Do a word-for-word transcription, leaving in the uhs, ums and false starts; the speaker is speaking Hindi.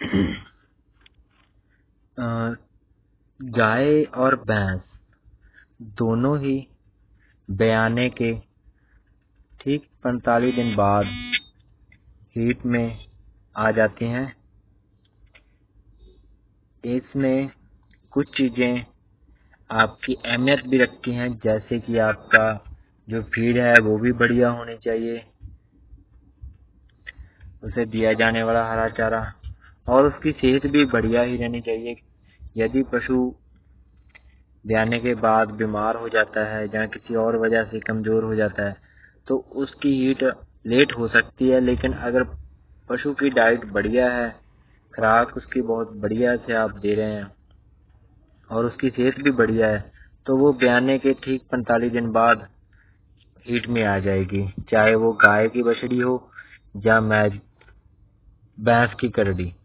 अ, गाय और भैंस दोनों ही ब्याने के ठीक पैंतालीस दिन बाद हीट में आ जाती हैं। इसमें कुछ चीज़ें आपकी अहमियत भी रखती हैं, जैसे कि आपका जो फीड है वो भी बढ़िया होनी चाहिए, उसे दिया जाने वाला हरा चारा, और उसकी सेहत भी बढ़िया ही रहनी चाहिए। यदि पशु ब्याने के बाद बीमार हो जाता है या किसी और वजह से कमज़ोर हो जाता है तो उसकी हीट लेट हो सकती है। लेकिन अगर पशु की डाइट बढ़िया है, खुराक उसकी बहुत बढ़िया से आप दे रहे हैं और उसकी सेहत भी बढ़िया है, तो वो ब्याने के ठीक पैंतालीस दिन बाद हीट में आ जाएगी, चाहे वो गाय की बछड़ी हो या मैं भैंस की करड़ी।